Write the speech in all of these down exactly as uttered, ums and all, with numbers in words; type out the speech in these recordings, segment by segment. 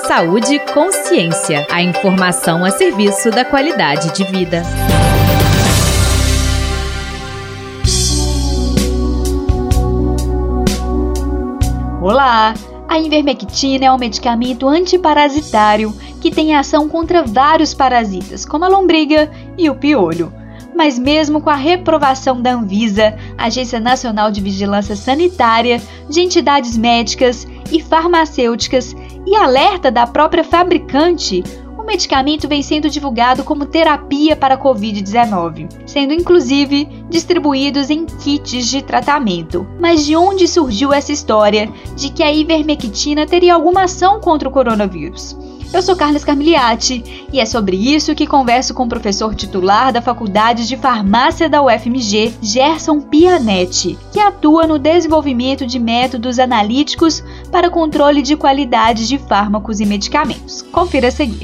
Saúde e Consciência. A informação a serviço da qualidade de vida. Olá! A ivermectina é um medicamento antiparasitário que tem ação contra vários parasitas, como a lombriga e o piolho. Mas mesmo com a reprovação da Anvisa, Agência Nacional de Vigilância Sanitária, de entidades médicas e farmacêuticas e alerta da própria fabricante, o medicamento vem sendo divulgado como terapia para a covid dezenove, sendo inclusive distribuídos em kits de tratamento. Mas de onde surgiu essa história de que a ivermectina teria alguma ação contra o coronavírus? Eu sou Carlos Carmiliati e é sobre isso que converso com o professor titular da Faculdade de Farmácia da U F M G, Gerson Pianetti, que atua no desenvolvimento de métodos analíticos para controle de qualidade de fármacos e medicamentos. Confira a seguir.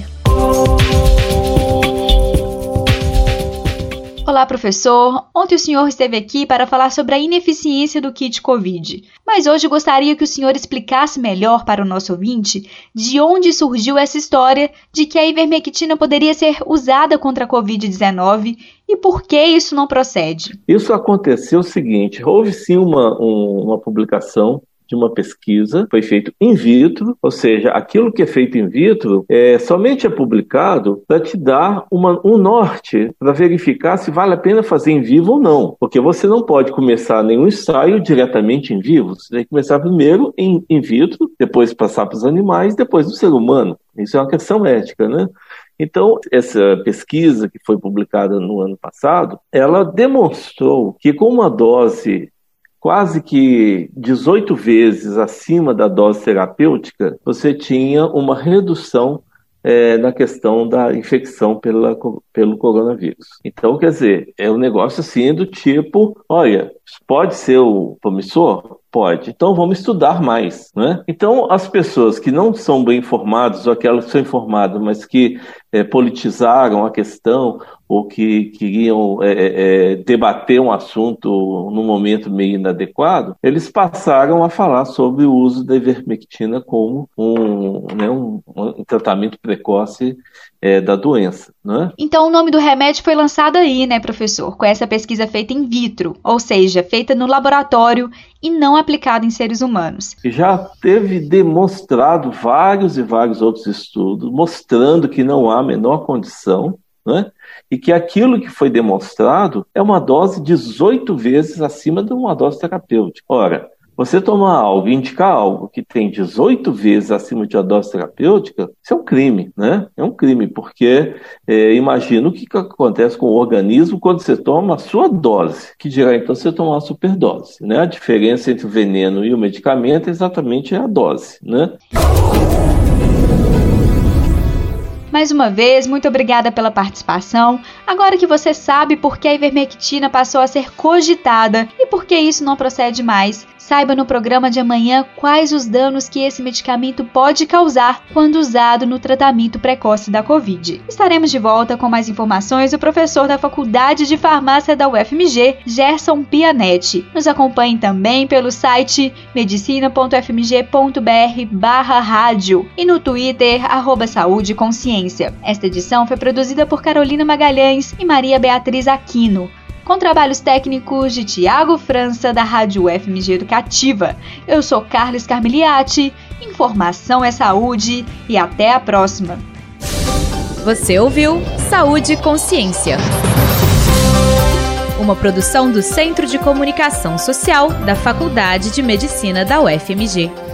Olá, professor. Ontem o senhor esteve aqui para falar sobre a ineficiência do kit Covid, mas hoje gostaria que o senhor explicasse melhor para o nosso ouvinte de onde surgiu essa história de que a ivermectina poderia ser usada contra a covid dezenove e por que isso não procede. Isso aconteceu o seguinte, houve sim uma, um, uma publicação de uma pesquisa, foi feito in vitro, ou seja, aquilo que é feito in vitro é, somente é publicado para te dar uma, um norte, para verificar se vale a pena fazer em vivo ou não, porque você não pode começar nenhum ensaio diretamente em vivo, você tem que começar primeiro em in vitro, depois passar para os animais, depois no ser humano. Isso é uma questão ética, né? Então, essa pesquisa que foi publicada no ano passado, ela demonstrou que com uma dose quase que dezoito vezes acima da dose terapêutica, você tinha uma redução é, na questão da infecção pela, pelo coronavírus. Então, quer dizer, é um negócio assim do tipo, olha, pode ser o promissor? Pode. Então vamos estudar mais, né? Então as pessoas que não são bem informadas, ou aquelas que são informadas, mas que é, politizaram a questão, ou que queriam é, é, debater um assunto num momento meio inadequado, eles passaram a falar sobre o uso da ivermectina como um, né, um, um tratamento precoce é, da doença, né? Então o nome do remédio foi lançado aí, né, professor? Com essa pesquisa feita in vitro, ou seja, feita no laboratório e não aplicada em seres humanos. Já teve demonstrado vários e vários outros estudos mostrando que não há a menor condição, né? E que aquilo que foi demonstrado é uma dose dezoito vezes acima de uma dose terapêutica. Ora, você tomar algo, indicar algo que tem dezoito vezes acima de uma dose terapêutica, isso é um crime, né? É um crime, porque é, imagina o que, que acontece com o organismo quando você toma a sua dose, que dirá então você tomar uma superdose, né? A diferença entre o veneno e o medicamento é exatamente a dose, né? Mais uma vez, muito obrigada pela participação. Agora que você sabe por que a ivermectina passou a ser cogitada e por que isso não procede mais, saiba no programa de amanhã quais os danos que esse medicamento pode causar quando usado no tratamento precoce da Covid. Estaremos de volta com mais informações do professor da Faculdade de Farmácia da U F M G, Gerson Pianetti. Nos acompanhe também pelo site medicina ponto f m g ponto b r barra rádio e no Twitter, arroba Saúde e Consciência. Esta edição foi produzida por Carolina Magalhães e Maria Beatriz Aquino, com trabalhos técnicos de Tiago França, da Rádio U F M G Educativa. Eu sou Carlos Carmiliati, informação é saúde e até a próxima. Você ouviu Saúde e Consciência, uma produção do Centro de Comunicação Social da Faculdade de Medicina da U F M G.